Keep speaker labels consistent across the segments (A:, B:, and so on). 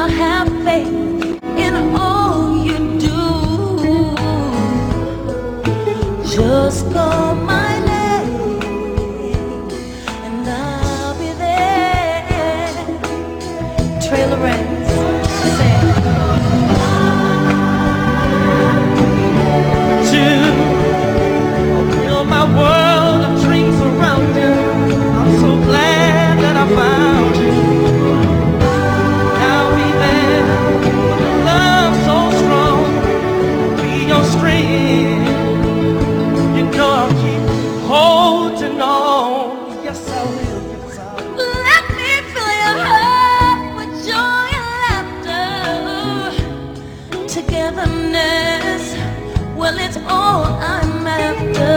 A: have faith in all you do. Just call my name and I'll be there. Trailer Reds, say. To build my world of dreams around you. I'm so glad that I found you. I'll be there with a love so strong. Be your strength. You know I'll keep holding on. Yes, I will. Yes, I will. Let me fill your heart with joy and laughter. Togetherness, well, it's all I'm after.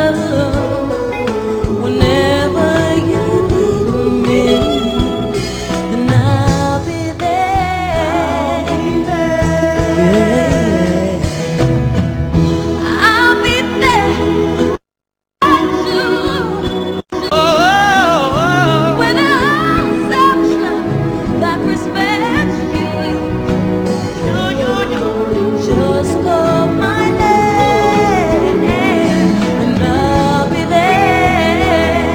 A: Whenever you need me, then I'll be there. Yeah. I'll be there. With arms outstretched that respects you. Just call my name and I'll be there.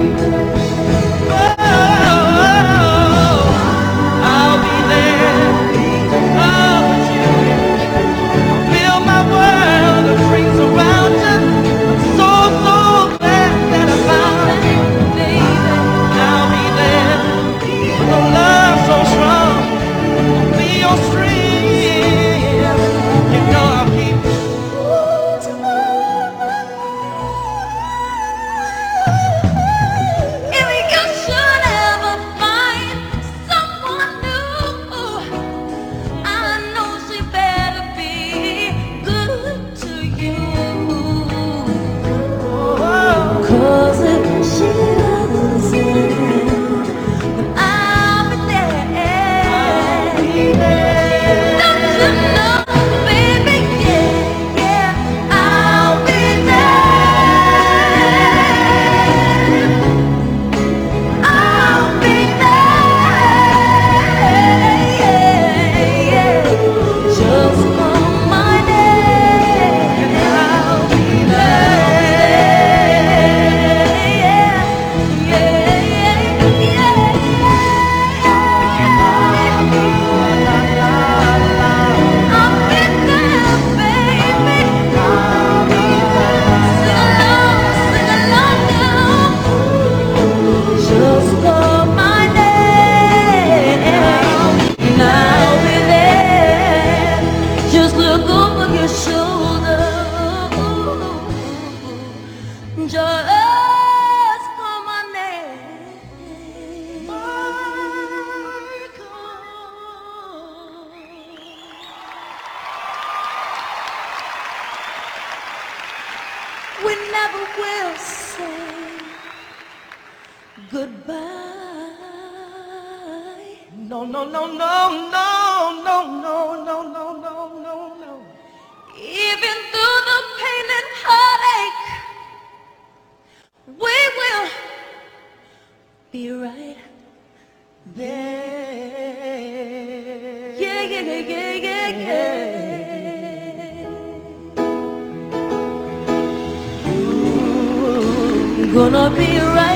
A: I'll be there. Oh, with you. Build my world of dreams around you. So glad that I found you. I'll be there. With a love so strong. Be your strength. You know I'll keep. If you should ever find someone new, I know she better be good to you. 'Cause if she doesn't, then I'll be there. Don't you know, baby? Yeah, yeah, I'll be there. I'll be there. Just call my name and I'll be there. I'll be there, baby. Sing along now. Just call my name and I'll be there. Just look over your shoulder. Just call my name. Michael. We never will say goodbye. No, no, no, no, no, no, no, no, no, no, no, no. Even through the pain and heartache, we will be right there. Yeah, yeah, yeah, yeah, yeah. Ooh, gonna be right